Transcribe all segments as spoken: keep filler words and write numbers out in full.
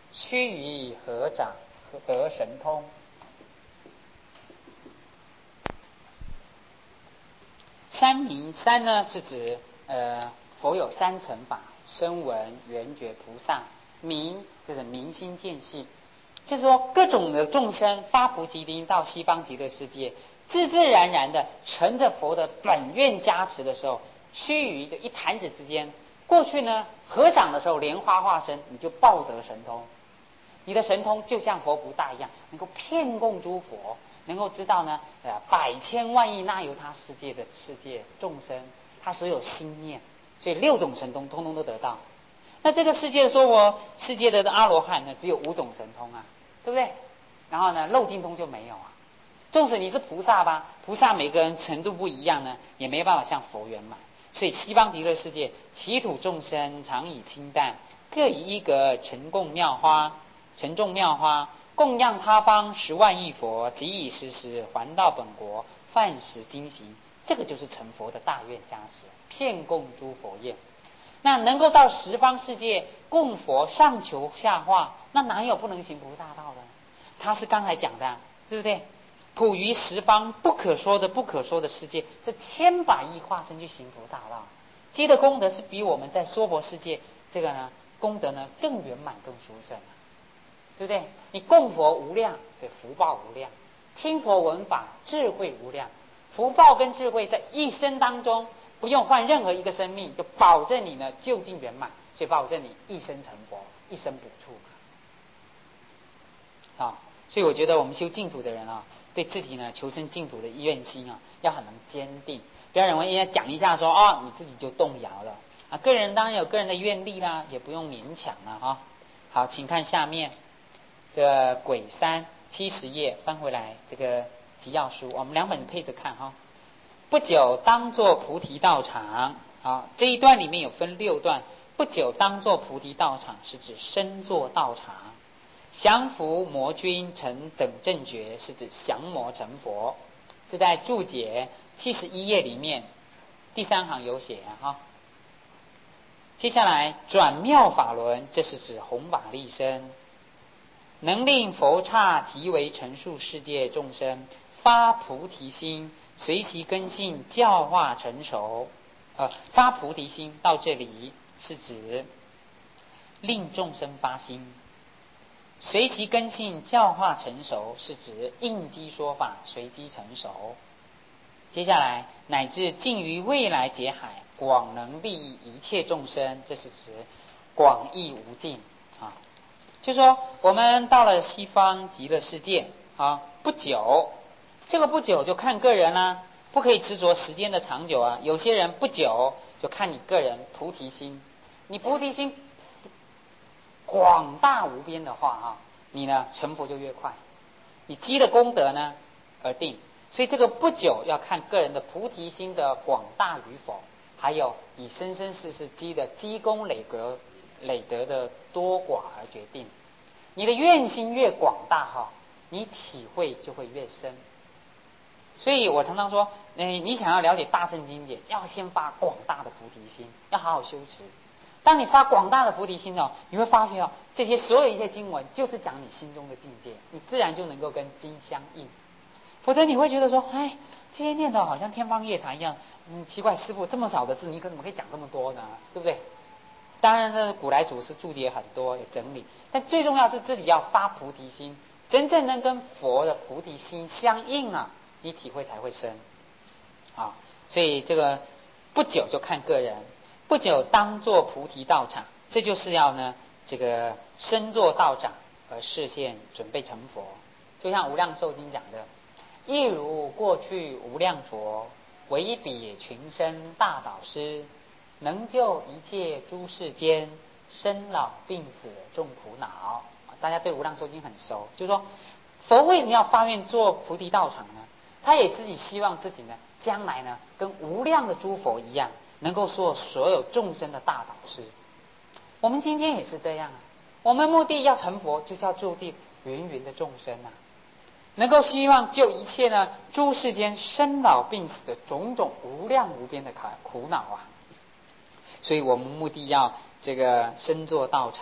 须臾合掌得神通。三明三呢是指呃佛有三乘法，声闻、缘觉、菩萨。明就是明心见性，就是说各种的众生发菩提心到西方极乐世界，自自然然的乘着佛的本愿加持的时候，须臾就一弹指之间，过去呢合掌的时候莲花化身，你就报得神通。你的神通就像佛菩萨一样，能够遍供诸佛，能够知道呢呃百千万亿那由他世界的世界众生他所有心念，所以六种神通通通都得到。那这个世界说我世界的阿罗汉呢只有五种神通啊，对不对？然后呢漏尽通就没有啊。纵使你是菩萨吧，菩萨每个人程度不一样呢，也没办法像佛圆满。所以西方极乐世界其土众生常以清淡，各以一格沉供妙花，沉重妙花，供养他方十万亿佛，即以时时还到本国，饭食精行。这个就是成佛的大愿加持，遍供诸佛业。那能够到十方世界供佛上求下化，那哪有不能行菩萨道的？他是刚才讲的，对不对？普于十方不可说的不可说的世界，是千百亿化身去行菩萨道，积的功德是比我们在娑婆世界这个呢功德呢更圆满更殊胜，对不对？你供佛无量，对福报无量；听佛闻法，智慧无量。福报跟智慧在一生当中不用换任何一个生命，就保证你呢究竟圆满，所以保证你一生成佛，一生补处啊。所以我觉得我们修净土的人啊，对自己呢求生净土的愿心啊，要很能坚定，不要认为人家讲一下说啊，你自己就动摇了啊。个人当然有个人的愿力啦，也不用勉强了哈。好，请看下面这癸三七十页翻回来这个集要书，我们两本配着看哈。不久当作菩提道场，好，这一段里面有分六段。不久当作菩提道场是指身作道场，降伏魔君成等正觉是指降魔成佛。这在注解七十一页里面第三行有写哈。接下来转妙法轮，这是指弘法利生，能令佛刹即为陈述世界众生发菩提心，随其根性教化成熟。呃，发菩提心到这里是指令众生发心，随其根性教化成熟是指应机说法，随机成熟。接下来乃至尽于未来劫海，广能利益一切众生，这是指广义无尽啊。就说我们到了西方极乐世界啊，不久，这个不久就看个人啦、啊，不可以执着时间的长久啊。有些人不久就看你个人菩提心，你菩提心广大无边的话啊，你呢成佛就越快，你积的功德呢而定。所以这个不久要看个人的菩提心的广大与否，还有你生生世世积的积功累德累德的多寡而决定。你的愿心越广大哈，你体会就会越深。所以我常常说，哎，你想要了解大乘经典，要先发广大的菩提心，要好好修持。当你发广大的菩提心哦，你会发现哦，这些所有一些经文就是讲你心中的境界，你自然就能够跟经相应。否则你会觉得说，哎，这些念头好像天方夜谭一样，嗯，奇怪，师父这么少的字，你怎么可以讲这么多呢？对不对？当然，这古来祖师注解很多，有整理，但最重要是自己要发菩提心，真正能跟佛的菩提心相应啊，你体会才会深啊。所以这个不久就看个人，不久当作菩提道场，这就是要呢这个身作道长而示现准备成佛。就像无量寿经讲的，亦如过去无量佛，唯彼群生大导师，能救一切诸世间，生老病死众苦恼。大家对无量寿经很熟，就是说佛为什么要发愿做菩提道场呢？他也自己希望自己呢将来呢跟无量的诸佛一样，能够做所有众生的大导师。我们今天也是这样啊，我们目的要成佛，就是要救济芸芸的众生啊，能够希望救一切呢诸世间生老病死的种种无量无边的苦恼啊。所以我们目的要这个身作道场，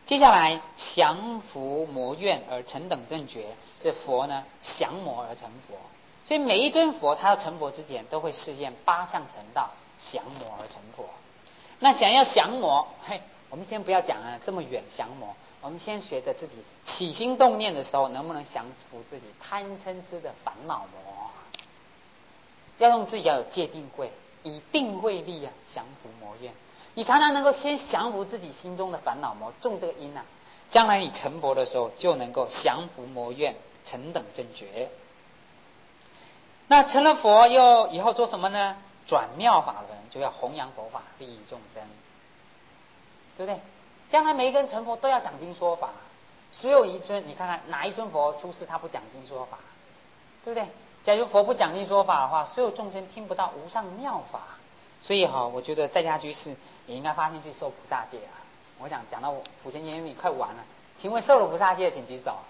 接下来降伏魔怨而成等正觉，这佛呢降魔而成佛。所以每一尊佛他要成佛之前，都会示现八相成道，降魔而成佛。那想要降魔，嘿，我们先不要讲啊这么远降魔，我们先学着自己起心动念的时候，能不能降服自己贪嗔痴的烦恼魔？要用自己要有戒定慧，以定慧力啊降服魔怨。你常常能够先降服自己心中的烦恼魔，种这个因啊，将来你成佛的时候就能够降服魔怨，成等正觉。那成了佛又以后做什么呢？转妙法轮，就要弘扬佛法，利益众生，对不对？将来每一个人成佛都要讲经说法，所有一尊，你看看哪一尊佛出世他不讲经说法，对不对？假如佛不讲经说法的话，所有众生听不到无上妙法。所以哈、哦，我觉得在家居士也应该发心去受菩萨戒啊。我想讲到普贤监狱快完了，请问受了菩萨戒请举手。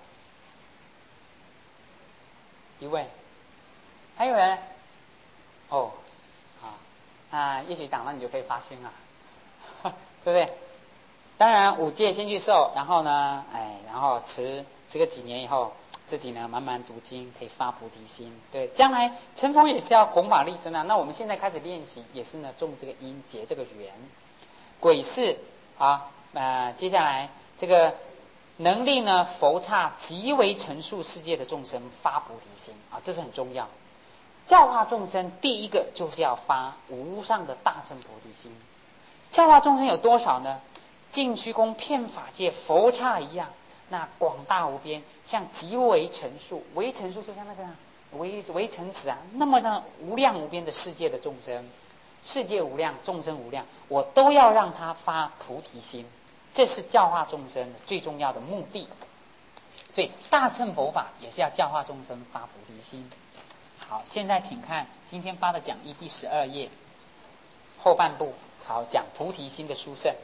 一位，还有人？哦，啊，那也许等到你就可以发心了，对不对？当然五戒先去受，然后呢，哎，然后持持个几年以后，自己呢慢慢读经，可以发菩提心。对，将来成佛也是要弘法利生啊。那我们现在开始练习，也是呢种这个因，结这个缘。鬼事啊，呃，接下来这个能力呢，佛刹极为陈述世界的众生发菩提心啊，这是很重要。教化众生，第一个就是要发无上的大乘菩提心。教化众生有多少呢？净虚空遍法界佛刹一样，那广大无边，像极为陈数，为陈数就像那个为为陈子啊，那么呢无量无边的世界的众生，世界无量，众生无量，我都要让他发菩提心，这是教化众生最重要的目的。所以大乘佛法也是要教化众生发菩提心。好，现在请看今天发的讲义第十二页后半部，好，讲菩提心的殊胜。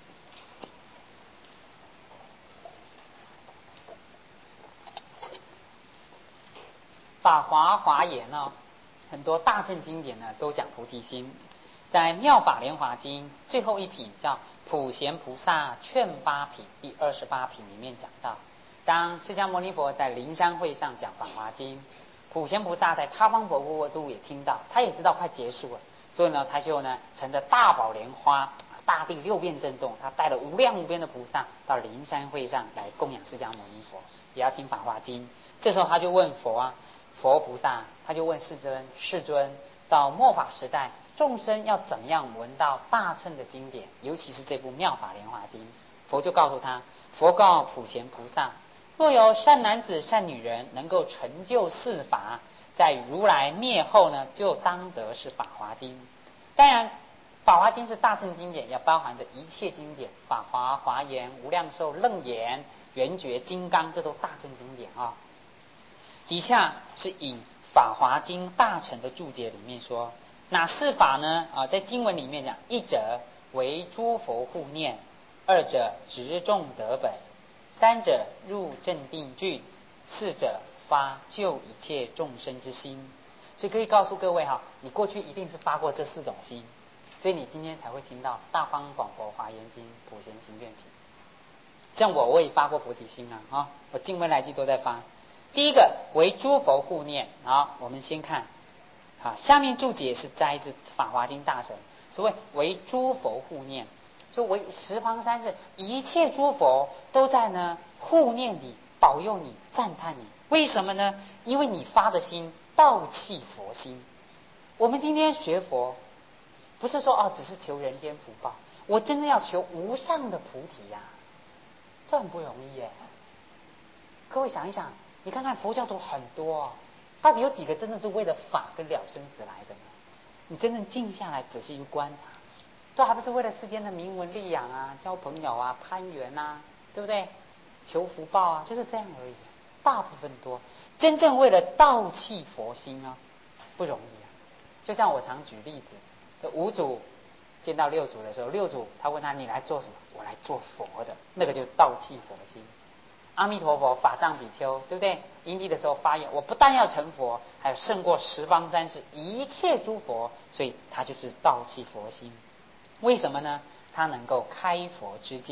法华华严呢，很多大乘经典呢都讲菩提心。在妙法莲华经最后一品叫普贤菩萨劝八品第二十八品里面讲到，当释迦牟尼佛在灵山会上讲法华经，普贤菩萨在他方佛国都也听到，他也知道快结束了，所以呢他就呢乘着大宝莲花，大地六遍震动，他带了无量无边的菩萨到灵山会上来供养释迦牟尼佛，也要听法华经。这时候他就问佛啊，佛菩萨他就问世尊，世尊，到末法时代，众生要怎么样闻到大乘的经典，尤其是这部妙法莲华经？佛就告诉他，佛告普贤菩萨，若有善男子善女人能够成就四法，在如来灭后呢，就当得是法华经。当然法华经是大乘经典，也包含着一切经典，法华、华严、无量寿、楞严、圆觉、金刚，这都大乘经典啊。底下是引法华经大乘的注解里面说，哪四法呢？啊，在经文里面讲，一者为诸佛护念，二者直众得本，三者入正定具，四者发救一切众生之心。所以可以告诉各位哈，你过去一定是发过这四种心，所以你今天才会听到大方广佛华严经普贤行愿品。像我我也发过菩提心啊，啊，我经文来记都在发。第一个为诸佛护念，好，我们先看，好，下面注解是摘自法华经大乘。所谓为诸佛护念，就为十方三世一切诸佛都在呢护念你、保佑你、赞叹你。为什么呢？因为你发的心道气佛心。我们今天学佛，不是说哦只是求人间福报，我真正要求无上的菩提呀、啊，这很不容易耶。各位想一想，你看看佛教徒很多、哦，到底有几个真的是为了法跟了生死来的呢？你真正静下来仔细去观察，都还不是为了世间的名闻利养啊、交朋友啊、攀缘啊，对不对？求福报啊，就是这样而已。大部分多真正为了道气佛心啊，不容易啊。就像我常举例子，五祖见到六祖的时候，六祖他问他，你来做什么？我来做佛的，那个就是道气佛心。阿弥陀佛法藏比丘，对不对？因地的时候发愿，我不但要成佛，还有胜过十方三世一切诸佛，所以他就是道气佛心。为什么呢？他能够开佛之见，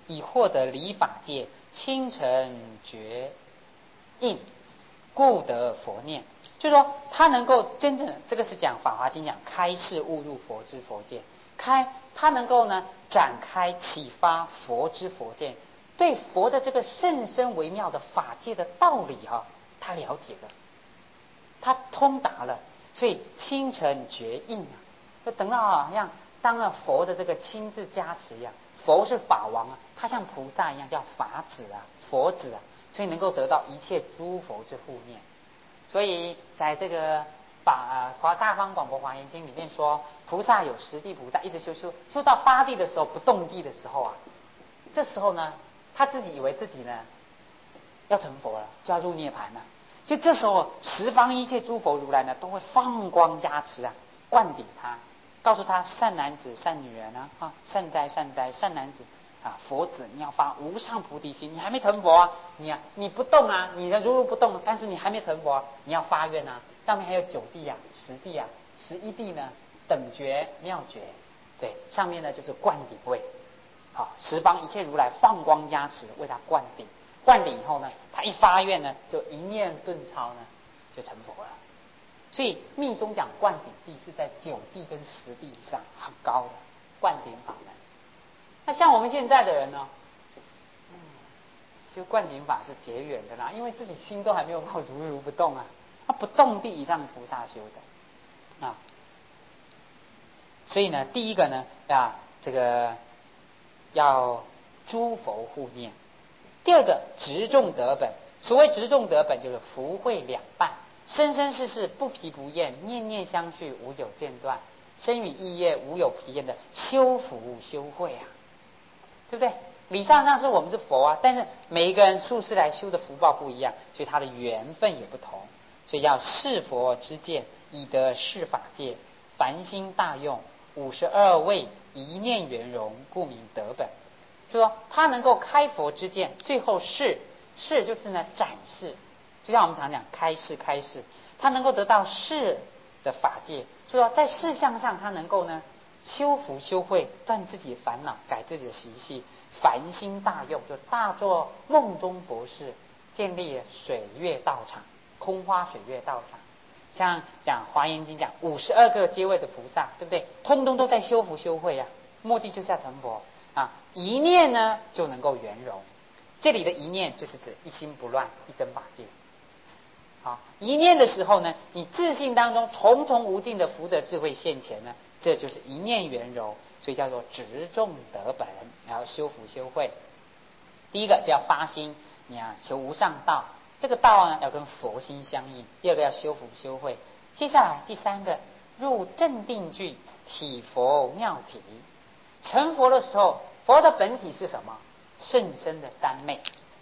以获得理法界，清晨觉应，故得佛念。就是说，他能够真正，这个是讲《法华经》讲开示悟入佛之佛见，开他能够呢展开启发佛之佛见，对佛的这个甚深微妙的法界的道理啊，他了解了，他通达了，所以清晨觉应啊，就等到好像当了佛的这个亲自加持一样。佛是法王啊，他像菩萨一样叫法子啊，佛子啊，所以能够得到一切诸佛之护念。所以在这个法华大方广博华严经里面说，菩萨有十地菩萨，一直修修修到八地的时候，不动地的时候啊，这时候呢，他自己以为自己呢要成佛了，就要入涅盘了。就这时候，十方一切诸佛如来呢，都会放光加持啊，灌顶他，告诉他善男子、善女人啊，啊，善哉善哉，善男子啊，佛子，你要发无上菩提心，你还没成佛啊，你啊，你不动啊，你的如如不动，但是你还没成佛啊，你要发愿啊。上面还有九地啊、十地啊、十一地呢，等觉妙觉，对，上面呢就是灌顶位，好，十方一切如来放光加持，为他灌顶。灌顶以后呢，他一发愿呢，就一念顿超呢，就成佛了。所以密宗讲灌顶地是在九地跟十地以上，很高的灌顶法门。那像我们现在的人呢，嗯，修灌顶法是结缘的啦，因为自己心都还没有到如如不动啊，那不动地以上的菩萨修的啊。所以呢，第一个呢啊，这个要诸佛护念。第二个执众得本，所谓执众得本，就是福慧两半，生生世世不疲不厌，念念相续，无有间断，生与意业无有疲厌的修福修慧啊，对不对？理上上是我们是佛啊，但是每一个人术士来修的福报不一样，所以他的缘分也不同，所以要视佛之见，以得视法界，凡心大用，五十二位一念圆融，故名得本。就说他能够开佛之见，最后示示就是呢展示，就像我们常讲开示开示，他能够得到示的法界，就说在事项上他能够呢修福修慧，断自己的烦恼，改自己的习气，凡心大用，就大做梦中佛事，建立水月道场，空花水月道场。像讲华严经讲五十二个阶位的菩萨，对不对？通通都在修福修慧啊，目的就是要成佛啊。一念呢就能够圆融，这里的一念就是指一心不乱，一真法界。好，一念的时候呢，你自信当中重重无尽的福德智慧现前呢，这就是一念圆融，所以叫做执众得本，然后修福修慧。第一个是要发心，你啊求无上道，这个道呢要跟佛心相应。第二个要修福修慧。接下来第三个入正定具，体佛妙体。成佛的时候，佛的本体是什么？甚深的三昧。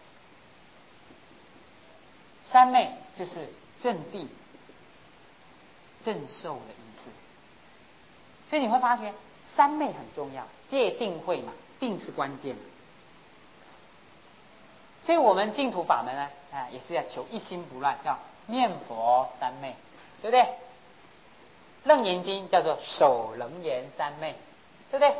三昧就是正定、正受的意思。所以你会发觉三昧很重要，戒定慧嘛，定是关键。所以我们净土法门呢，啊，也是要求一心不乱，叫念佛三昧，对不对？楞严经叫做守楞严三昧，对不对？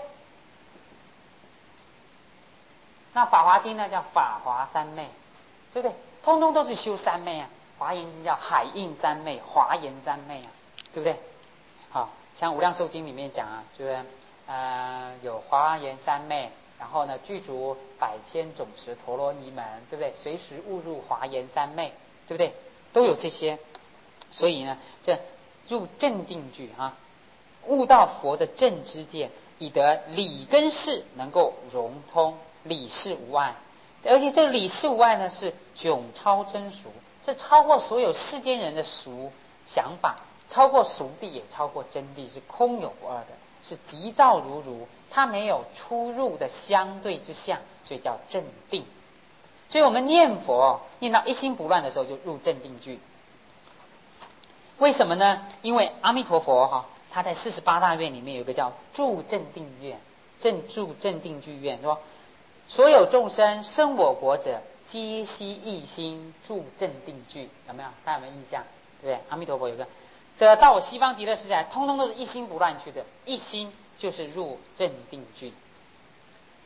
那法华经呢叫法华三昧，对不对？通通都是修三昧啊。华严经叫海印三昧，华严三昧啊，对不对？好，像无量寿经里面讲啊，就是呃有华严三昧，然后呢具足百千总持陀罗尼门，对不对？随时误入华严三昧，对不对？都有这些。所以呢，这入正定具啊，悟到佛的正知见，以得理跟事能够融通，理事无碍。而且这个理事无碍呢，是迥超真俗，是超过所有世间人的俗想法，超过俗谛，也超过真谛，是空有不二的，是即照如如，它没有出入的相对之相，所以叫正定。所以我们念佛念到一心不乱的时候，就入正定具。为什么呢？因为阿弥陀佛哈，他在四十八大愿里面有一个叫住正定愿，正住正定具愿，说所有众生生我国者，皆悉一心住正定具，有没有？大家有没有印象？对不对？阿弥陀佛有个得到我西方极乐世界，通通都是一心不乱去的，一心就是入正定具。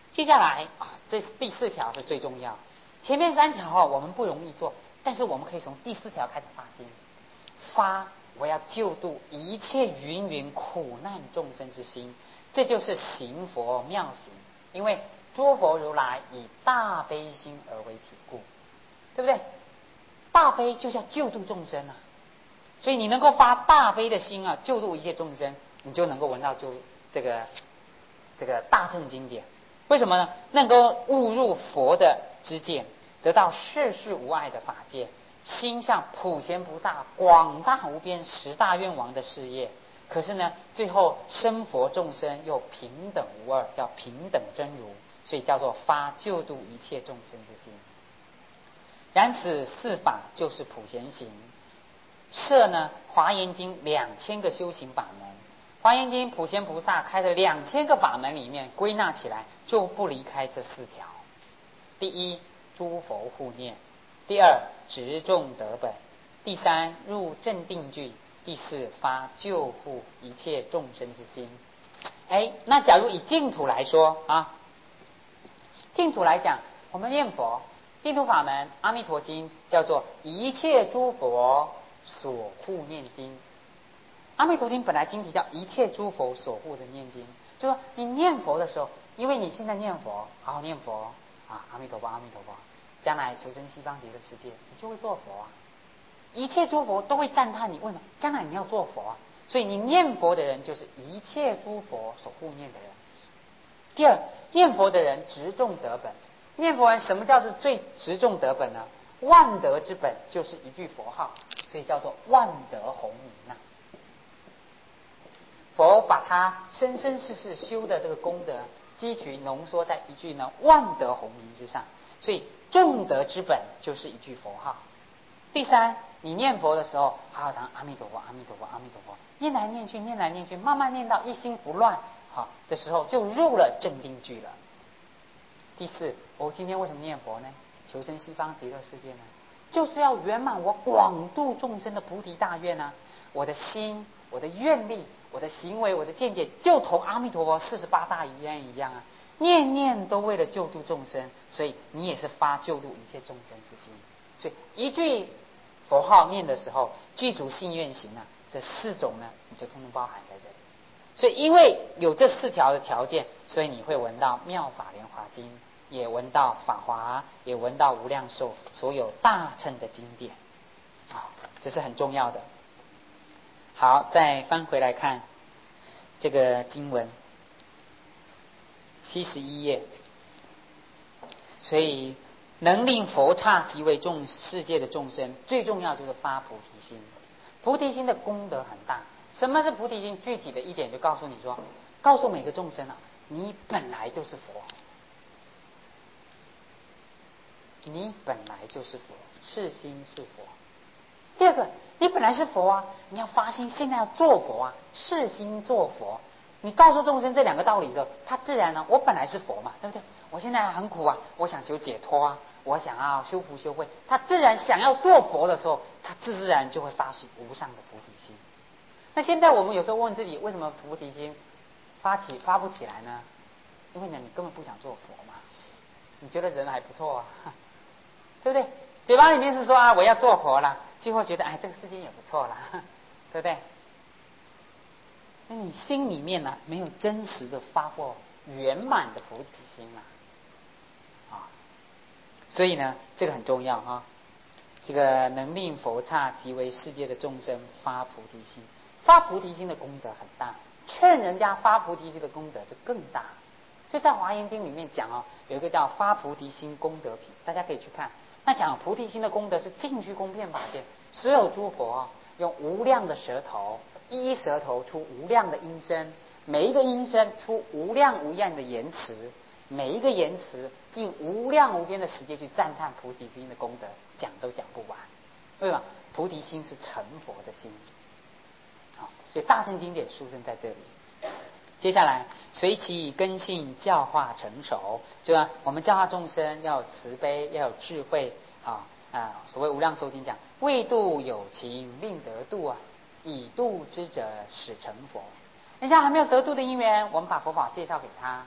接下来啊，这第四条是最重要。前面三条哦，我们不容易做，但是我们可以从第四条开始发心，发我要救度一切芸芸苦难众生之心，这就是行佛妙行。因为诸佛如来以大悲心而为体故，对不对？大悲就是要救度众生啊，所以你能够发大悲的心啊，救度一切众生，你就能够闻到就这个这个大乘经典。为什么呢？能够悟入佛的知见，得到世事无碍的法界，心向普贤菩萨广大无边十大愿王的事业。可是呢，最后生佛众生又平等无二，叫平等真如，所以叫做发救度一切众生之心。然此四法就是普贤行。设呢华严经两千个修行法门，华严经普贤菩萨开的两千个法门里面归纳起来，就不离开这四条。第一，诸佛护念；第二，执众得本；第三，入正定句；第四，发救护一切众生之心。哎，那假如以净土来说啊，净土来讲，我们念佛净土法门阿弥陀经叫做一切诸佛所护念经。阿弥陀经本来经题叫一切诸佛所护的念经，就说你念佛的时候，因为你现在念佛，好好念佛啊，阿弥陀佛阿弥陀佛，将来求生西方极乐世界，你就会做佛啊。一切诸佛都会赞叹你，为什么？将来你要做佛啊。所以你念佛的人就是一切诸佛所护念的人。第二，念佛的人执众得本。念佛人什么叫做最执众得本呢？万德之本就是一句佛号，所以叫做万德洪名啊。佛把他生生世世修的这个功德积聚浓缩在一句呢万德洪名之上，所以众德之本就是一句佛号。第三，你念佛的时候，好好常阿弥陀佛阿弥陀佛阿弥陀佛，念来念去念来念去，慢慢念到一心不乱，好的时候就入了正定句了。第四，我今天为什么念佛呢？求生西方极乐世界呢？就是要圆满我广度众生的菩提大愿啊！我的心、我的愿力、我的行为、我的见解，就同阿弥陀佛四十八大愿一样啊！念念都为了救度众生，所以你也是发救度一切众生之心。所以一句佛号念的时候，具足信愿行啊，这四种呢，你就通通包含在这里。所以因为有这四条的条件，所以你会闻到妙法莲华经，也闻到法华，也闻到无量寿所有大乘的经典啊，这是很重要的。好，再翻回来看这个经文七十一页。所以能令佛刹即为众世界的众生，最重要就是发菩提心。菩提心的功德很大。什么是菩提心？具体的一点就告诉你说，告诉每个众生啊，你本来就是佛，你本来就是佛，是心是佛。第二个，你本来是佛啊，你要发心，现在要做佛啊，是心做佛。你告诉众生这两个道理之后，他自然呢，我本来是佛嘛，对不对？我现在很苦啊，我想求解脱啊，我想要修福修慧，他自然想要做佛的时候，他自自然就会发起无上的菩提心。那现在我们有时候问自己，为什么菩提心发起发不起来呢？因为呢，你根本不想做佛嘛，你觉得人还不错啊，对不对？嘴巴里面是说啊，我要做佛了，最后觉得哎，这个世界也不错了，对不对？那你心里面呢，没有真实的发过圆满的菩提心啊，啊，所以呢，这个很重要啊。这个能令佛刹即为世界的众生发菩提心，发菩提心的功德很大，劝人家发菩提心的功德就更大。所以在华严经里面讲哦，有一个叫发菩提心功德品，大家可以去看。那讲菩提心的功德是尽虚空遍法界，所有诸佛啊，用无量的舌头，一舌头出无量的音声，每一个音声出无量无样的言辞，每一个言辞尽无量无边的时间去赞叹菩提心的功德，讲都讲不完。对吧？菩提心是成佛的心。好，所以大乘经典殊胜在这里。接下来随其根性教化成熟，就啊，我们教化众生要有慈悲，要有智慧啊啊！所谓无量寿经讲，为度有情令得度啊，以度之者使成佛。人家还没有得度的因缘，我们把佛法介绍给他，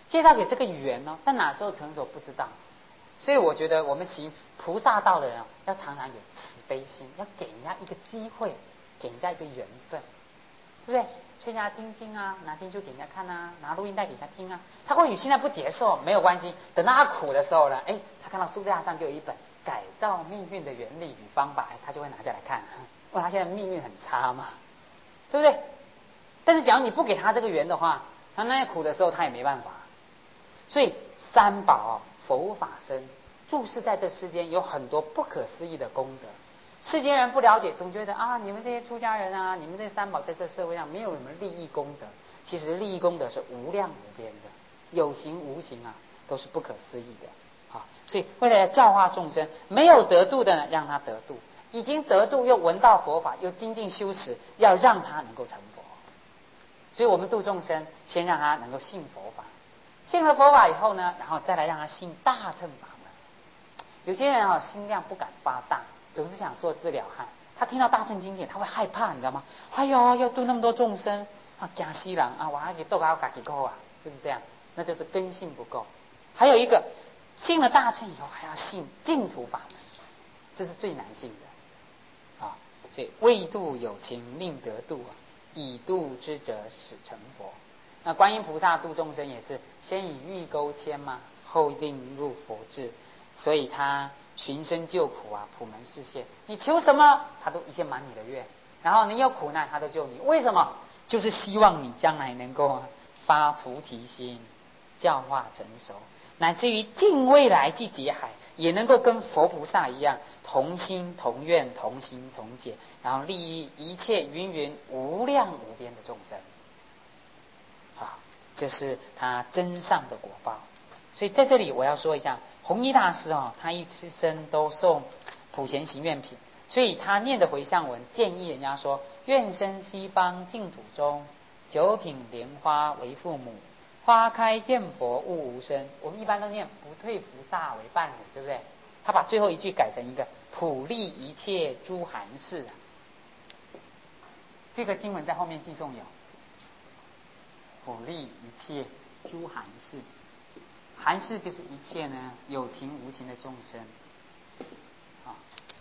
介绍给这个缘哦，但哪时候成熟不知道。所以我觉得我们行菩萨道的人啊，要常常有慈悲心，要给人家一个机会，给人家一个缘分，对不对？劝人家听经啊，拿经书给人家看啊，拿录音带给人家听啊。他或许现在不接受，没有关系，等到他苦的时候呢，哎，他看到书架上就有一本改造命运的原理与方法，他就会拿下来看。因为他现在命运很差嘛，对不对？但是假如你不给他这个缘的话，他那苦的时候他也没办法。所以三宝佛法僧注视在这世间有很多不可思议的功德，世间人不了解，总觉得啊，你们这些出家人啊，你们这三宝在这社会上没有什么利益功德。其实利益功德是无量无边的，有形无形啊，都是不可思议的啊。所以为了教化众生，没有得度的呢，让他得度；已经得度又闻到佛法，又精进修持，要让他能够成佛。所以我们度众生，先让他能够信佛法，信了佛法以后呢，然后再来让他信大乘法门。有些人啊，心量不敢发大，总是想做治疗汉。他听到大乘经典，他会害怕，你知道吗？哎呦，要度那么多众生啊，惊死人啊！我还给斗到自己够啊，就是这样，那就是根性不够。还有一个，信了大乘以后，还要信净土法门，这是最难信的啊。所以未度有情令得度啊，已度之者始成佛。那观音菩萨度众生也是先以欲钩牵嘛，后令入佛智，所以他寻声救苦啊，普门示现。你求什么，他都一切满你的愿。然后你有苦难，他都救你。为什么？就是希望你将来能够发菩提心，教化成熟，乃至于尽未来即劫海，也能够跟佛菩萨一样，同心同愿，同行同解，然后利益一切芸芸无量无边的众生。啊，这是他真上的果报。所以在这里我要说一下，弘一大师哦，他一生都诵普贤行愿品，所以他念的回向文建议人家说：愿生西方净土中，九品莲花为父母，花开见佛悟无生。我们一般都念不退菩萨为伴侣，对不对？他把最后一句改成一个普利一切诸含事啊。这个经文在后面记诵有普利一切诸含事，含事就是一切呢有情无情的众生啊。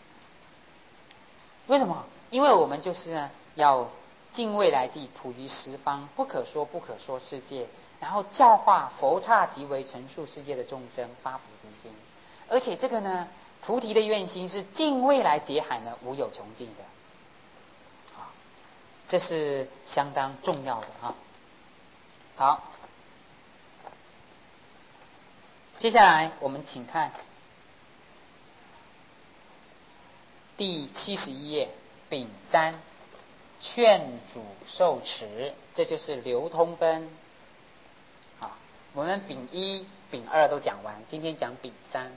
为什么？因为我们就是呢要尽未来际，普于十方不可说不可说世界，然后教化佛刹即为成数世界的众生发菩提心。而且这个呢菩提的愿心是尽未来劫海呢无有穷尽的啊，这是相当重要的啊。好，接下来我们请看第七十一页丙三，劝主受持，这就是流通分。好，我们丙一、丙二都讲完，今天讲丙三，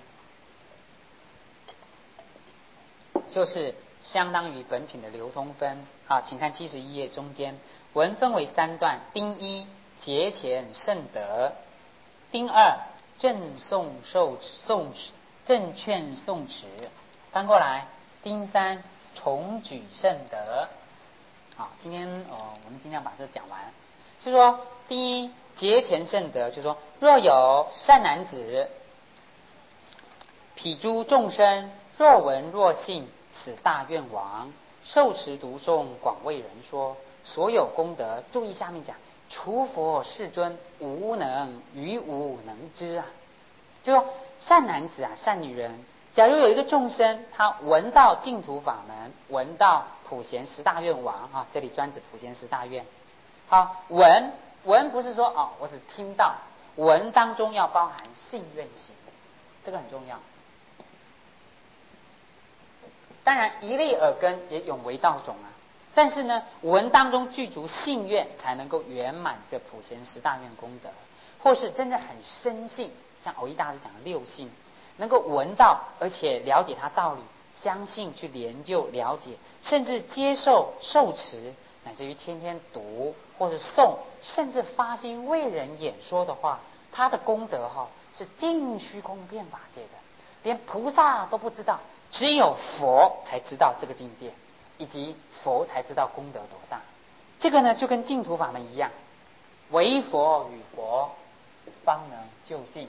就是相当于本品的流通分。好，请看七十一页中间，文分为三段：丁一节前圣德，丁二正诵受诵持，正劝诵持。翻过来，丁三重举圣德。好，今天哦，我们尽量把这讲完。就说第一节前圣德，就说若有善男子，彼诸众生，若闻若信，此大愿王，受持读诵，广为人说，所有功德。注意下面讲，除佛世尊无能，于无能知啊。就说善男子啊，善女人，假如有一个众生，他闻到净土法门，闻到普贤十大愿王啊，这里专指普贤十大愿。好，闻闻不是说哦，我只听到，闻当中要包含信愿行，这个很重要。当然一粒耳根也永为道种啊，但是呢，闻当中具足信愿，才能够圆满这普贤十大愿功德，或是真的很深信，像藕益大师讲的六信，能够闻到而且了解他道理，相信去研究了解，甚至接受受持，乃至于天天读或是诵，甚至发心为人演说的话，他的功德哈、哦、是尽虚空遍法界的，连菩萨都不知道，只有佛才知道这个境界，以及佛才知道功德多大。这个呢就跟净土法门一样，唯佛与佛方能究竟。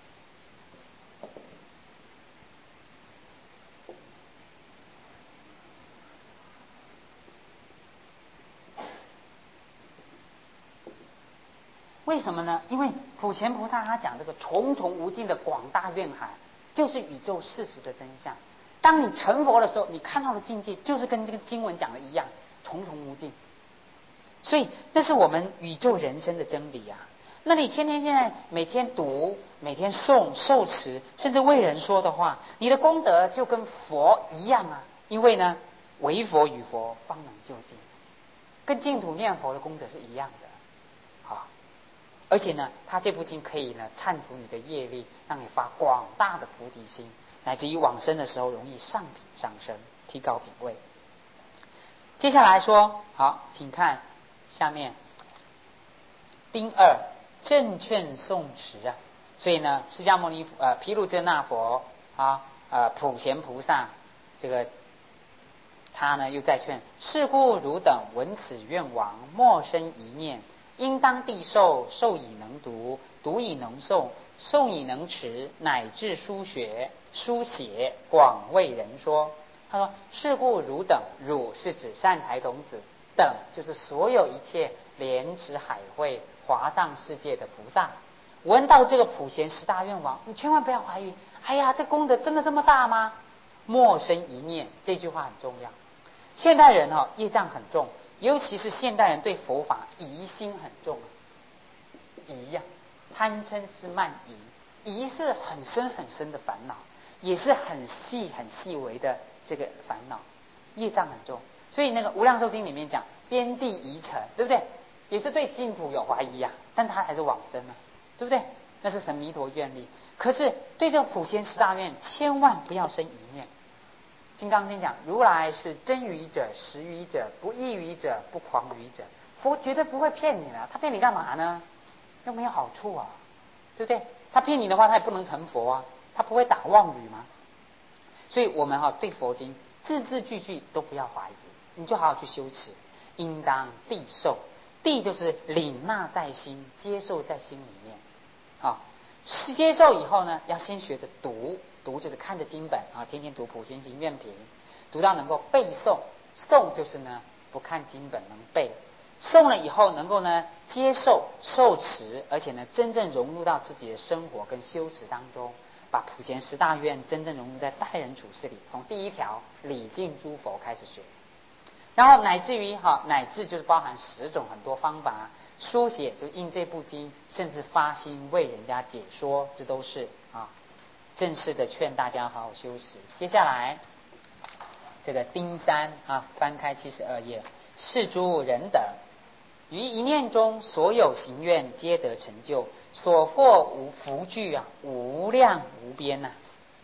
为什么呢？因为普贤菩萨他讲这个重重无尽的广大愿海，就是宇宙事实的真相。当你成佛的时候，你看到的境界就是跟这个经文讲的一样，重重无尽。所以那是我们宇宙人生的真理啊。那你天天现在每天读、每天诵、受持，甚至为人说的话，你的功德就跟佛一样啊。因为呢，唯佛与佛方能究竟，跟净土念佛的功德是一样的。好，而且呢，他这部经可以呢忏除你的业力，让你发广大的菩提心，乃至于往生的时候容易上品上升，提高品位。接下来说，好，请看下面丁二正劝诵持啊。所以呢，释迦牟尼呃毗卢遮那佛啊呃普贤菩萨，这个他呢又在劝：是故汝等闻此愿王，莫生一念。应当地受，受以能读，读以能诵，诵以能持，乃至书学书写，广为人说。他说：是故汝等，汝是指善财童子，等就是所有一切莲池海会华藏世界的菩萨。闻到这个普贤十大愿王，你千万不要怀疑，哎呀，这功德真的这么大吗？莫生一念，这句话很重要。现代人哈、哦、业障很重，尤其是现代人对佛法疑心很重啊，疑呀、啊，贪嗔痴慢疑，疑是很深很深的烦恼，也是很细很细微的这个烦恼，业障很重。所以那个无量寿经里面讲边地疑尘，对不对？也是对净土有怀疑呀、啊，但他还是往生了、啊，对不对？那是神弥陀愿力。可是对这个普贤十大愿，千万不要生一念。金刚经讲，如来是真语者、实语者、不异语者、不诳语者。佛绝对不会骗你的，他骗你干嘛呢？又没有好处啊，对不对？他骗你的话，他也不能成佛啊，他不会打妄语吗？所以我们哈、啊、对佛经字字句句都不要怀疑，你就好好去修持。应当地受，地就是领纳在心，接受在心里面啊。接受以后呢，要先学着读，读就是看着经本啊，天天读普贤行愿品，读到能够背诵，诵就是呢不看经本能背，诵了以后能够呢接受受持，而且呢真正融入到自己的生活跟修持当中，把普贤十大愿真正融入在待人处事里，从第一条礼敬诸佛开始学，然后乃至于哈，乃至就是包含十种很多方法。书写就印这部经，甚至发心为人家解说，这都是啊，正式的劝大家好好修持。接下来这个丁三啊，翻开七十二页，是诸人等于一念中，所有行愿皆得成就，所获无福聚啊，无量无边呐、啊。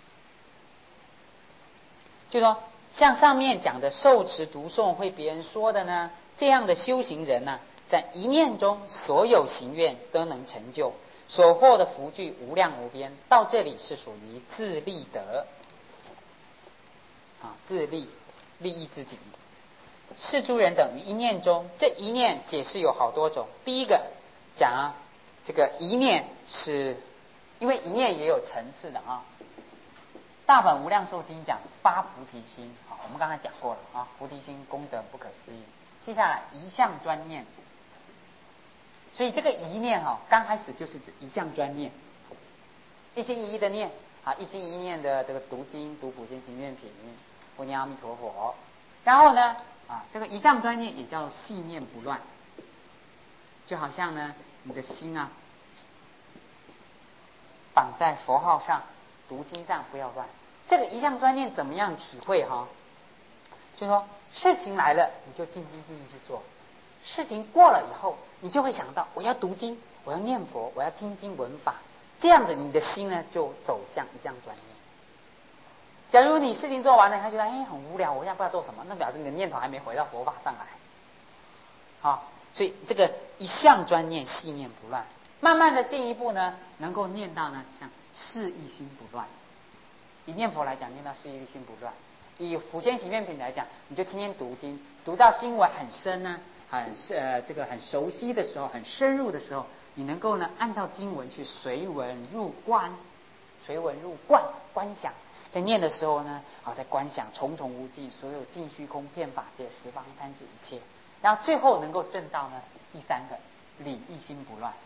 就说像上面讲的受持读诵会别人说的呢，这样的修行人呢、啊。在一念中，所有行愿都能成就，所获的福聚无量无边。到这里是属于自利得，啊，自利利益自己。是诸人等于一念中，这一念解释有好多种。第一个讲啊，这个一念是，因为一念也有层次的啊。大本无量寿经讲发菩提心，好，我们刚才讲过了啊，菩提心功德不可思议。接下来一向专念。所以这个一念哈、哦，刚开始就是指一向专念，一心一意的念啊，一心一念的这个读经、读普贤行愿品、不念阿弥陀佛。然后呢啊，这个一向专念也叫细念不乱，就好像呢你的心啊绑在佛号上，读经上不要乱。这个一向专念怎么样体会哈、哦？就说事情来了，你就尽心尽力去做。事情过了以后，你就会想到我要读经，我要念佛，我要听经闻法，这样子你的心呢就走向一向专念。假如你事情做完了，他觉得哎很无聊，我现在不知道做什么，那表示你的念头还没回到佛法上来。好，所以这个一向专念，细念不乱，慢慢的进一步呢，能够念到呢像事一心不乱。以念佛来讲，念到事一心不乱。以普贤行愿品来讲，你就天天读经，读到经文很深呢、啊。很呃，这个很熟悉的时候，很深入的时候， 你能够呢按照经文去随文入观，随文入观观想，在念的时候呢，好在观想重重无尽，所有尽虚空遍法界十方三世一切，然后最后能够证到呢第三个理一心不乱，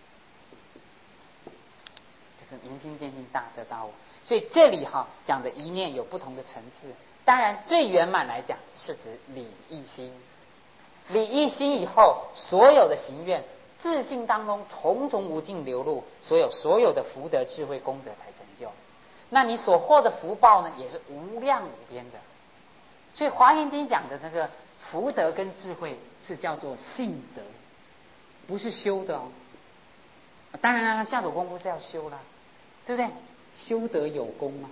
就是明心见性大彻大悟。所以这里哈讲的一念有不同的层次，当然最圆满来讲是指理一心，理一心以后，所有的行愿自性当中重重无尽流露，所有所有的福德智慧功德才成就。那你所获的福报呢，也是无量无边的。所以《华严经》讲的那个福德跟智慧是叫做性德，不是修的哦。当然了，下手功夫是要修啦，对不对？修德有功嘛，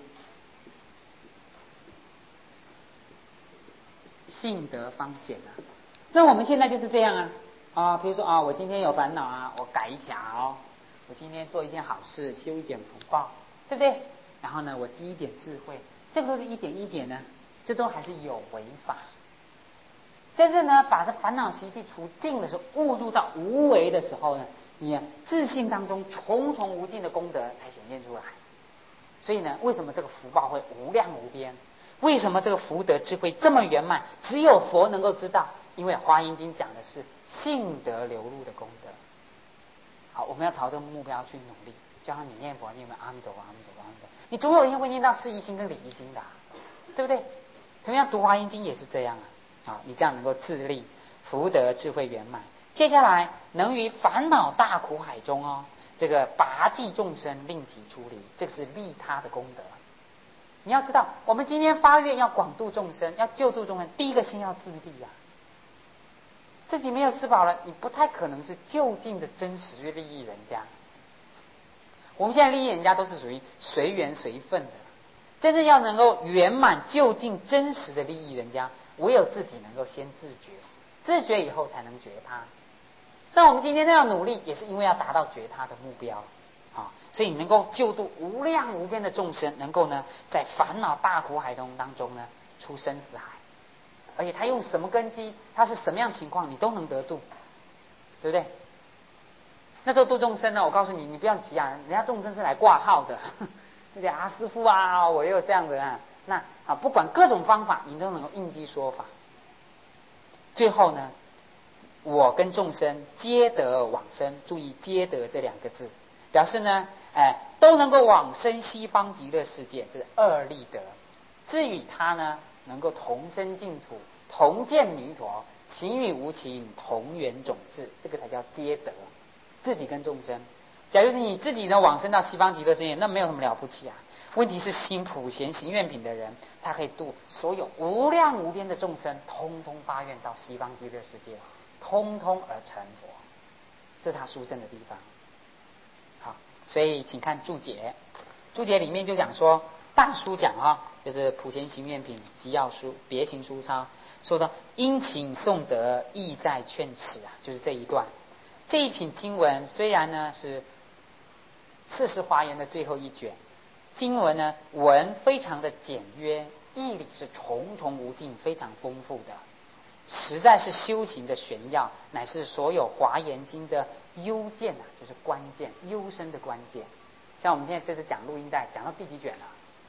性德方显啊。那我们现在就是这样啊啊，比如说啊，我今天有烦恼啊，我改一条，我今天做一件好事，修一点福报，对不对？然后呢，我积一点智慧，这个都是一点一点呢，这都还是有为法。真正呢，把这烦恼习气除尽的时候，悟入到无为的时候呢，你自信当中重重无尽的功德才显现出来。所以呢，为什么这个福报会无量无边？为什么这个福德智慧这么圆满？只有佛能够知道，因为《华严经》讲的是性德流露的功德。好，我们要朝这个目标去努力。就像你念佛念阿弥陀佛阿弥陀佛阿弥陀佛，你总有一天会念到事一心跟理一心的、啊，对不对？同样读《华严经》也是这样啊。好，你这样能够自立，福德智慧圆满。接下来能于烦恼大苦海中哦，这个拔济众生，令其出离，这个是利他的功德。你要知道，我们今天发愿要广度众生，要救度众生，第一个先要自利啊。自己没有吃饱了，你不太可能是就近的真实去利益人家。我们现在利益人家都是属于随缘随分的，真正要能够圆满就近真实的利益人家，唯有自己能够先自觉，自觉以后才能觉他。那我们今天要努力，也是因为要达到觉他的目标啊，所以你能够救度无量无边的众生，能够呢在烦恼大苦海中当中呢出生死海，而且他用什么根基，他是什么样情况，你都能得度，对不对？那时候度众生呢，我告诉你，你不要急啊，人家众生是来挂号的，对不对啊？师父啊，我也有这样的啊，那啊，不管各种方法，你都能够应机说法。最后呢，我跟众生皆得往生，注意皆得这两个字，表示呢，哎，都能够往生西方极乐世界，这是二利得。至于他呢，能够同生净土，同见弥陀，情与无情同源种智，这个才叫皆得。自己跟众生，假如是你自己呢往生到西方极乐世界，那没有什么了不起啊。问题是心普贤行愿品的人，他可以度所有无量无边的众生，通通发愿到西方极乐世界，通通而成佛，这是他殊胜的地方。好，所以请看注解，注解里面就讲说，大书讲啊，就是普贤行愿品集要书别行书抄，说到殷勤颂德，意在劝齿啊，就是这一段。这一品经文虽然呢是四十华严的最后一卷，经文呢文非常的简约，义理是重重无尽，非常丰富的，实在是修行的玄要，乃是所有华严经的幽见啊，就是关键，幽深的关键。像我们现在这次讲录音带，讲到第几卷了？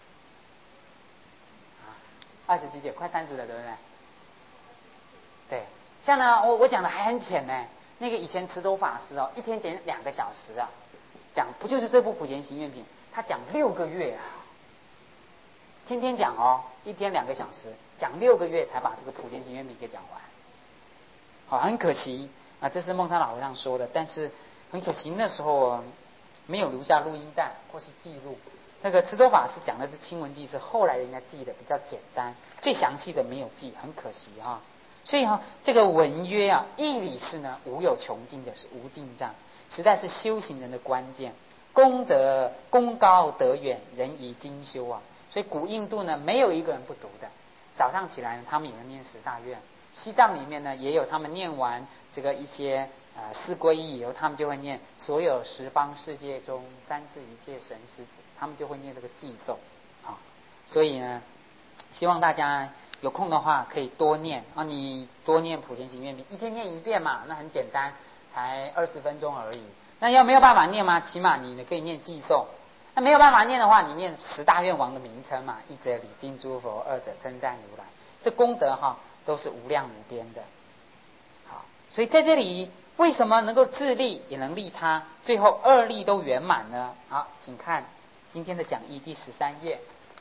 啊，二十几卷，快三十了，对不对？对，像呢，我我讲的还很浅呢。那个以前慈州法师哦，一天讲两个小时啊，讲不就是这部普贤行愿品？他讲六个月啊，天天讲哦，一天两个小时，讲六个月才把这个普贤行愿品给讲完。好，很可惜啊，这是梦山老和尚说的，但是很可惜那时候没有留下录音带或是记录。那个慈州法师讲的是清文记，是后来人家记的比较简单，最详细的没有记，很可惜哈。所以哈、啊，这个文约啊，义理是呢无有穷尽的，是无尽藏，实在是修行人的关键。功德功高德远，人宜精修啊。所以古印度呢，没有一个人不读的。早上起来呢，他们也会念十大愿。西藏里面呢，也有他们念完这个一些呃四皈依以后，他们就会念所有十方世界中三世一切神师子，他们就会念这个偈颂啊。所以呢，希望大家有空的话可以多念啊，你多念普贤行愿品，一天念一遍嘛，那很简单，才二十分钟而已。 那要没有办法念吗？起码你可以念寄颂。那没有办法念的话，你念十大愿王的名称嘛，一者礼敬诸佛，二者称赞如来，这功德哈都是无量无边的。好，所以在这里为什么能够自利也能利他，最后二利都圆满呢？好，请看今天的讲义第十三页。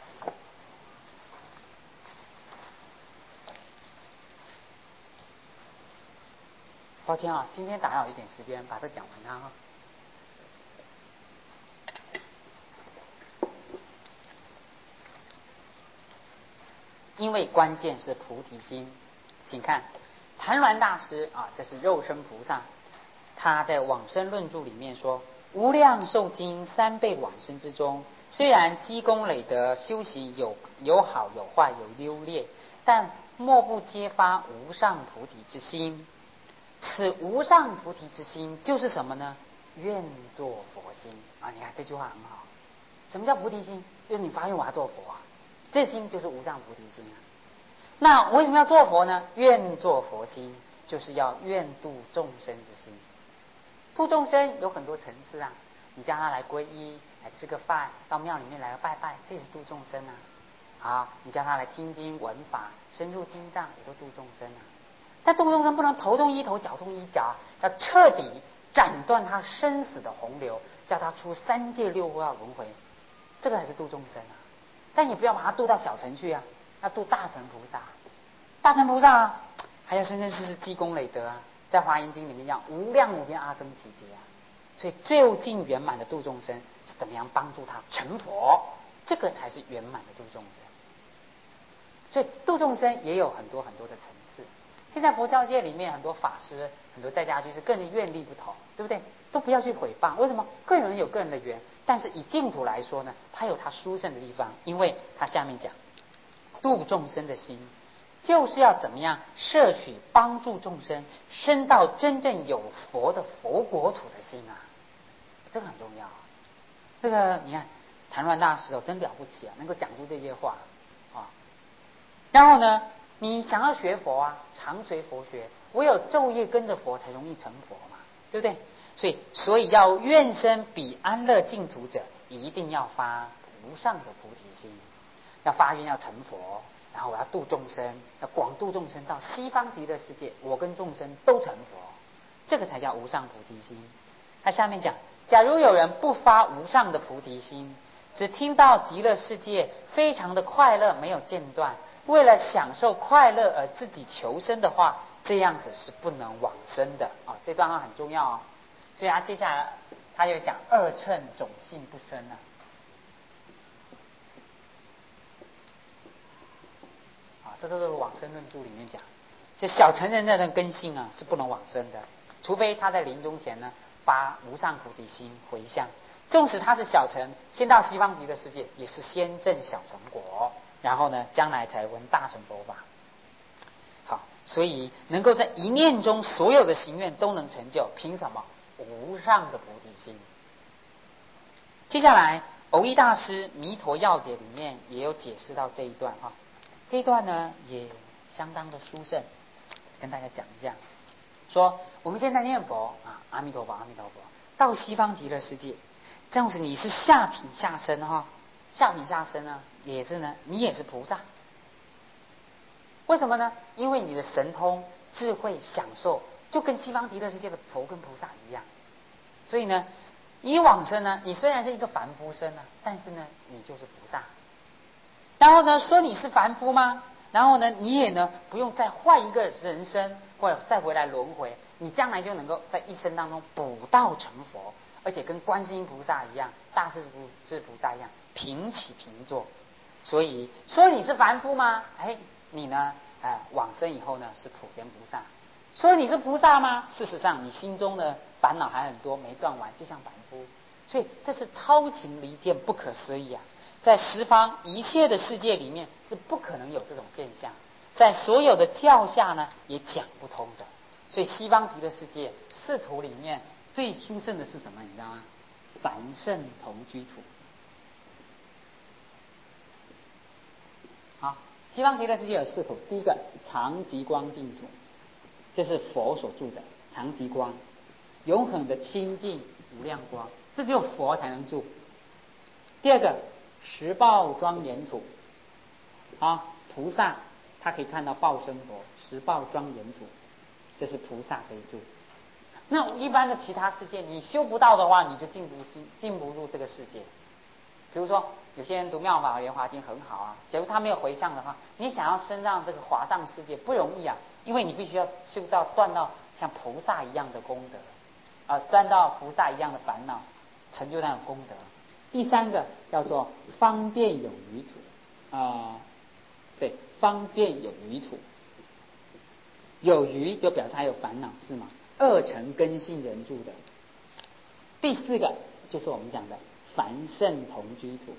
抱歉啊，今天打扰一点时间，把这讲完它哈。因为关键是菩提心，请看昙鸾大师啊，这是肉身菩萨，他在往生论著里面说：无量寿经三辈往生之中，虽然积功累德修习有有好有坏有优劣，但莫不揭发无上菩提之心。此无上菩提之心就是什么呢？愿做佛心啊！你看这句话很好。什么叫菩提心？就是你发愿我要做佛啊，这心就是无上菩提心啊。那为什么要做佛呢？愿做佛心，就是要愿度众生之心。度众生有很多层次啊，你叫他来皈依，来吃个饭，到庙里面来个拜拜，这也是度众生啊。啊，你叫他来听经闻法，深入经藏，也都度众生啊。但度众生不能头动一头，脚动一脚，要彻底斩断他生死的洪流，叫他出三界六道轮回，这个才是度众生啊。但你不要把他度到小乘去啊，要度大乘菩萨。大乘菩萨啊，还要生生世世积功累德啊，在华严经里面讲无量无边阿僧祇劫啊。所以最尽圆满的度众生是怎么样帮助他成佛，这个才是圆满的度众生。所以度众生也有很多很多的层次。现在佛教界里面很多法师、很多在家居士，个人愿力不同，对不对？都不要去诽谤。为什么？个人有个人的缘，但是以净土来说呢，它有它殊胜的地方，因为它下面讲度众生的心，就是要怎么样摄取帮助众生，升到真正有佛的佛国土的心啊，这个很重要。这个你看昙鸾大师哦，真了不起啊，能够讲出这些话啊。然后呢，你想要学佛啊，常随佛学，唯有昼夜跟着佛才容易成佛嘛，对不对？所以，所以要愿生彼安乐净土者，一定要发无上的菩提心，要发愿要成佛，然后我要度众生，要广度众生到西方极乐世界，我跟众生都成佛，这个才叫无上菩提心。他下面讲，假如有人不发无上的菩提心，只听到极乐世界非常的快乐，没有间断，为了享受快乐而自己求生的话，这样子是不能往生的啊、哦！这段话很重要哦。所以他接下来他又讲二乘种性不生啊，啊，这都是往生论著里面讲，这小乘人的根性啊是不能往生的，除非他在临终前呢发无上菩提心回向，纵使他是小乘，先到西方极乐世界，也是先证小乘果。然后呢，将来才闻大乘佛法。好，所以能够在一念中所有的行愿都能成就，凭什么？无上的菩提心。接下来，藕益大师《弥陀要解》里面也有解释到这一段哈，这一段呢也相当的殊胜，跟大家讲一下。说我们现在念佛啊，阿弥陀佛，阿弥陀佛，到西方极乐世界，这样子你是下品下生哈。下品下生呢，也是呢，你也是菩萨。为什么呢？因为你的神通、智慧、享受，就跟西方极乐世界的佛跟菩萨一样。所以呢，你往生呢，你虽然是一个凡夫身呢，但是呢，你就是菩萨。然后呢，说你是凡夫吗？然后呢，你也呢，不用再换一个人生，或者再回来轮回，你将来就能够在一生当中补道成佛。而且跟观世音菩萨一样，大势至菩萨一样，平起平坐。所以说你是凡夫吗？哎，你呢？呃，往生以后呢是普贤菩萨。说你是菩萨吗？事实上你心中的烦恼还很多，没断完，就像凡夫。所以这是超情离见，不可思议啊！在十方一切的世界里面是不可能有这种现象，在所有的教下呢也讲不通的。所以西方极乐世界四土里面最殊胜的是什么？你知道吗？凡圣同居土。好，西方极乐世界有四土，第一个常寂光净土，这是佛所住的常寂光，永恒的清净无量光，这只有佛才能住。第二个，十报庄严土，啊，菩萨他可以看到报身佛，十报庄严土，这是菩萨可以住。那一般的其他世界，你修不到的话，你就进不进进不入这个世界。比如说，有些人读妙法莲华经很好啊，假如他没有回向的话，你想要升上这个华藏世界不容易啊，因为你必须要修到断到像菩萨一样的功德，啊、呃，断到菩萨一样的烦恼，成就那种功德。第三个叫做方便有余土，啊、呃，对，方便有余土，有余就表示还有烦恼，是吗？二乘根性人住的。第四个就是我们讲的凡圣同居土。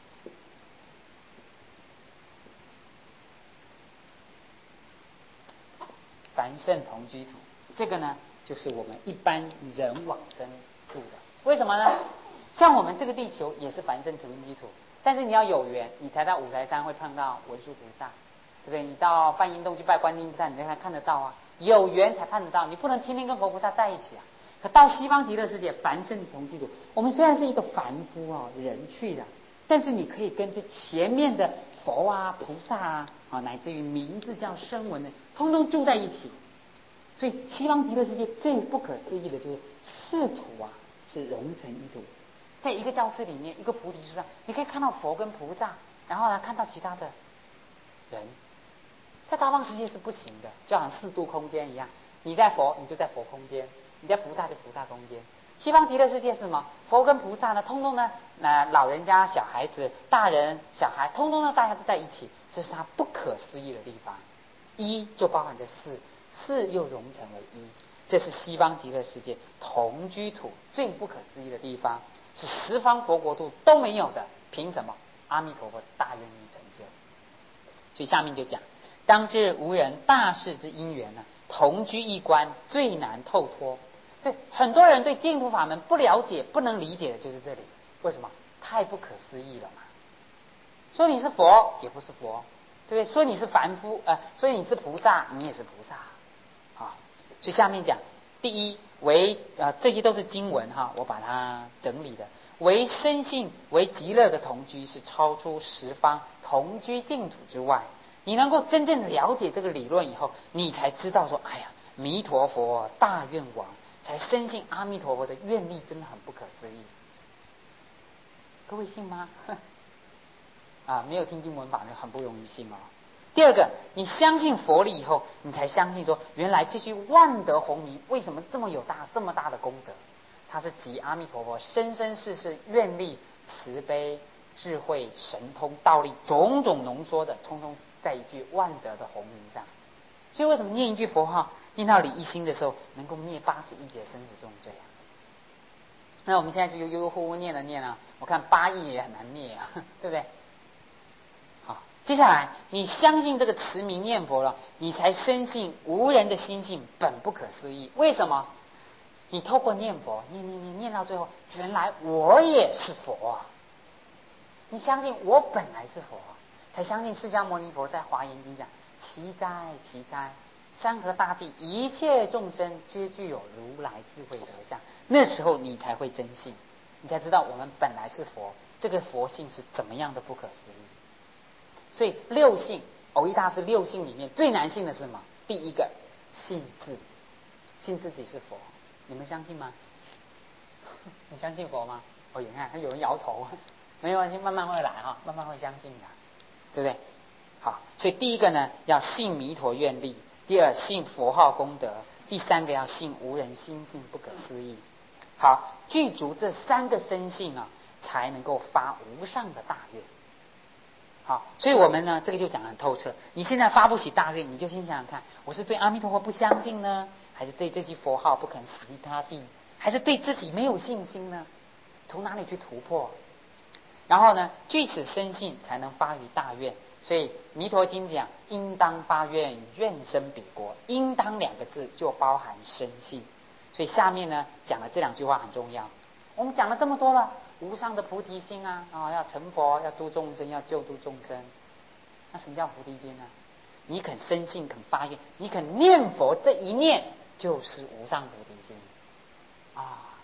凡圣同居土，这个呢，就是我们一般人往生住的。为什么呢？像我们这个地球也是凡圣同居土，但是你要有缘，你才到五台山会碰到文殊菩萨，对不对？你到梵音洞去拜观音菩萨，你才看得到啊，有缘才看得到，你不能天天跟佛菩萨在一起啊。可到西方极乐世界凡圣同居土，我们虽然是一个凡夫啊，人去的，但是你可以跟这前面的佛啊、菩萨啊，啊乃至于名字叫声闻的，通通住在一起。所以西方极乐世界最不可思议的就是四土啊是融成一土，在一个教室里面，一个菩提树上，你可以看到佛跟菩萨，然后呢看到其他的人。在大方世界是不行的，就好像四度空间一样，你在佛你就在佛空间，你在菩萨就菩萨空间。西方极乐世界是什么？佛跟菩萨呢，通通呢，呃，老人家、小孩子、大人、小孩，通通呢，大家都在一起，这是它不可思议的地方。一就包含着四，四又融成为一，这是西方极乐世界同居土最不可思议的地方，是十方佛国土都没有的。凭什么？阿弥陀佛大愿力成就。所以下面就讲，当知无人大事之因缘呢，同居一关最难透脱。对，很多人对净土法门不了解、不能理解的就是这里。为什么？太不可思议了嘛！说你是佛也不是佛，对不对？说你是凡夫，呃，所以你是菩萨，你也是菩萨啊。所以下面讲，第一为啊、呃，这些都是经文哈，我把它整理的。为深信为极乐的同居是超出十方同居净土之外。你能够真正了解这个理论以后，你才知道说，哎呀，弥陀佛大愿王，才深信阿弥陀佛的愿力真的很不可思议。各位信吗？啊，没有听经闻法的很不容易信哦。第二个，你相信佛理以后，你才相信说，原来这些万德洪名为什么这么有大这么大的功德？它是集阿弥陀佛生生世世愿力、慈悲、智慧、神通、道力种种浓缩的，通通在一句万德的洪名上。所以为什么念一句佛号，念到理一心的时候，能够灭八十一劫生死重罪啊？那我们现在就悠悠忽忽念了念啊，我看八亿也很难灭啊，对不对？好，接下来你相信这个持名念佛了，你才深信无人的心性本不可思议。为什么？你透过念佛，念念念念到最后，原来我也是佛啊！你相信我本来是佛，才相信释迦牟尼佛在华严经讲：奇哉奇哉，山河大地一切众生皆具有如来智慧德相。那时候你才会真信，你才知道我们本来是佛，这个佛性是怎么样的不可思议。所以六信，藕益大师六信里面最难信的是什么？第一个，信自，信自己是佛。你们相信吗？你相信佛吗？哦，你看，有人摇头，没关系，慢慢会来哈，慢慢会相信的，对不对？好，所以第一个呢，要信弥陀愿力；第二，信佛号功德；第三个，要信无人心性不可思议。好，具足这三个深信啊，才能够发无上的大愿。好，所以我们呢，这个就讲得很透彻。你现在发不起大愿，你就先想想看，我是对阿弥陀佛不相信呢，还是对这句佛号不肯死于他地，还是对自己没有信心呢？从哪里去突破？然后呢，据此深信，才能发于大愿。所以《弥陀经》讲，应当发愿，愿生彼国。应当两个字就包含深信。所以下面呢讲的这两句话很重要。我们讲了这么多了，无上的菩提心啊，啊、哦，要成佛，要度众生，要救度众生。那什么叫菩提心呢？你肯深信，肯发愿，你肯念佛，这一念就是无上菩提心啊。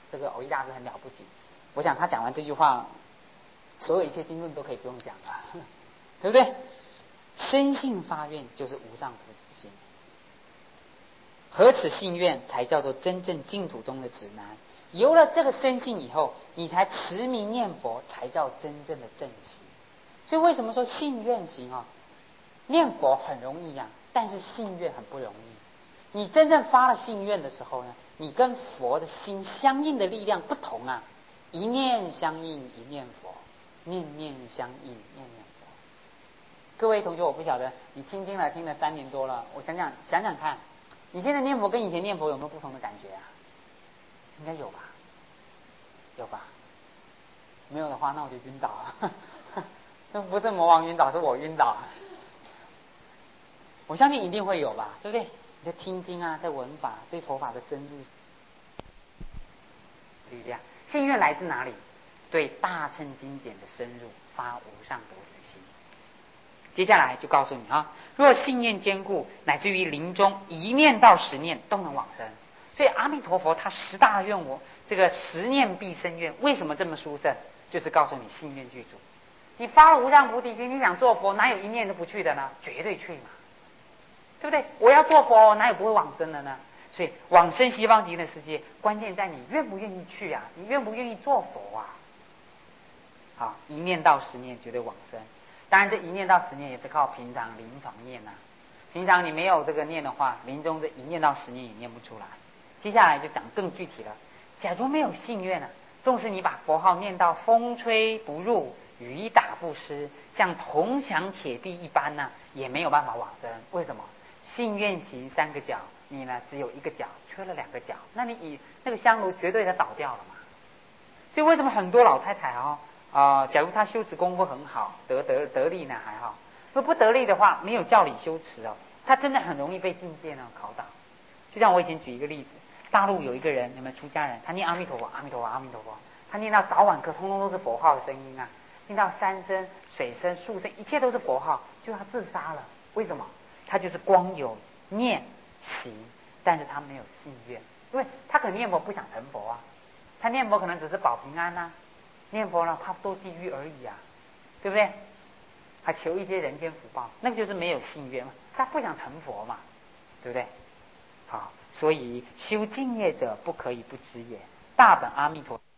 这个藕益大师很了不起。我想他讲完这句话，所有一切经论都可以不用讲了，对不对？深信发愿就是无上菩提心，何此信愿才叫做真正净土中的指南。有了这个深信以后，你才持名念佛，才叫真正的正行。所以为什么说信愿行啊？念佛很容易呀、啊，但是信愿很不容易。你真正发了信愿的时候呢，你跟佛的心相应的力量不同啊，一念相应一念佛，念念相应念念佛。各位同学，我不晓得你听经了听了三年多了，我想想想想看，你现在念佛跟以前念佛有没有不同的感觉啊？应该有吧？有吧？没有的话，那我就晕倒了。那不是魔王晕倒，是我晕倒。我相信一定会有吧，对不对？你在听经啊，在闻法，对佛法的深入力量。信愿来自哪里？对大乘经典的深入，发无上菩提心。接下来就告诉你啊，若信念坚固，乃至于临终一念到十念都能往生。所以阿弥陀佛他十大愿，我这个十念必生愿，为什么这么殊胜？就是告诉你信愿具足。你发了无上菩提心，你想做佛，哪有一念都不去的呢？绝对去嘛，对不对？我要做佛，哪有不会往生的呢？所以往生西方极乐世界，关键在你愿不愿意去啊，你愿不愿意做佛啊？好，一念到十念绝对往生。当然，这一念到十念也是靠平常临床念啊。平常你没有这个念的话，临终这一念到十念也念不出来。接下来就讲更具体了。假如没有信愿啊，纵使你把佛号念到风吹不入，雨打不湿，像铜墙铁壁一般呢、啊，也没有办法往生。为什么？信愿行三个角，你呢只有一个角，缺了两个角，那你以那个香炉绝对的倒掉了嘛。所以为什么很多老太太啊、哦、啊、呃，假如她修持功夫很好，得得得力呢还好，如果不得力的话，没有教理修持哦，她真的很容易被境界呢考倒。就像我以前举一个例子，大陆有一个人，有没有出家人？他念阿弥陀佛，阿弥陀佛，阿弥陀佛，他念到早晚课，通通都是佛号的声音啊，念到山声、水声、树声，一切都是佛号，就他自杀了。为什么？他就是光有念行，但是他没有信愿，因为他可能念佛不想成佛啊，他念佛可能只是保平安啊，念佛呢怕堕地狱而已啊，对不对？还求一些人间福报，那个就是没有信愿嘛，他不想成佛嘛，对不对？好，所以修净业者不可以不知也。大本阿弥陀